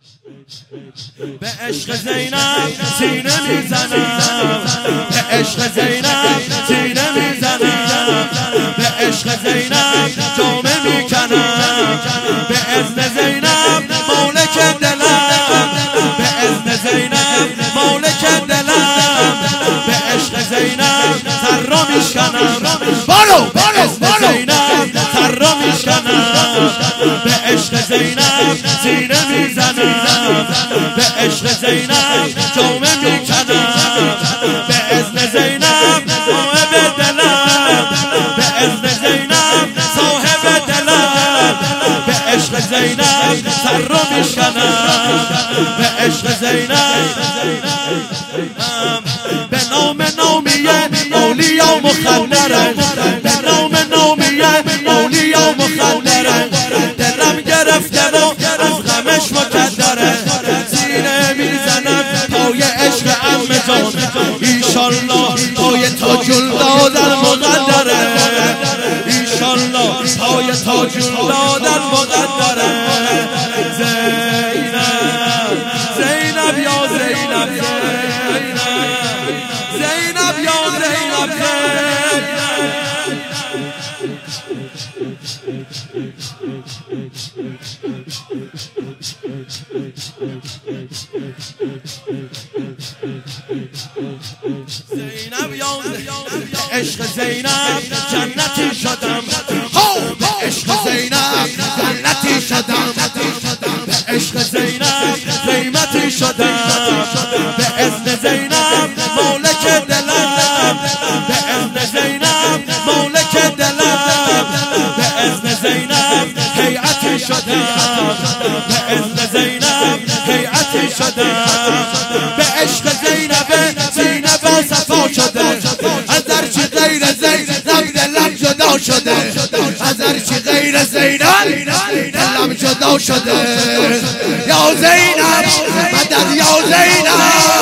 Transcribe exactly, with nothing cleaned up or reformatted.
به عشق زینب سینه میزنم، به عشق زینب سینه میزنم، به عشق زینب جامه میکنم، به اذن زینب مالک دلم، به اذن زینب مالک دلم، به عشق زینب سر را میشکنم، بارو به اذن زینب سر را میشکنم، به عشق زینب سینه میزنم، به عشق زینب جامه میکنم، به اذن زینب صاحب دلم، به اذن زینب صاحب دلم، به عشق زینب سر رو میشکنم، به عشق زینب به نام نامیه اولیا مخدره، به نام نامیه اولیا مخدره، دلم گرفته و از غمش مکدره، سینه میزنم پای عشق عمه جان، ایشالله پای تاج الدادر مقدره، ایشالله پای تاج الدادر مقدره. زینب زینب یا زینب زینب یا زینب زینب یا به عشق زینب جنتی شدم، به عشق زینب جنتی شدم، به عشق زینب قیمتی شدم، به اذن زینب مالک دلم، به اذن زینب مالک دلم، به اذن زینب هیئتی شدم، به اذن زینب هیئتی شدم، به عشق زینب زینب صفا شده، از هرچی غیر زینب دلم جدا شده، از هرچی غیر زینب دلم جدا شده. یا زینب مدد یا زینب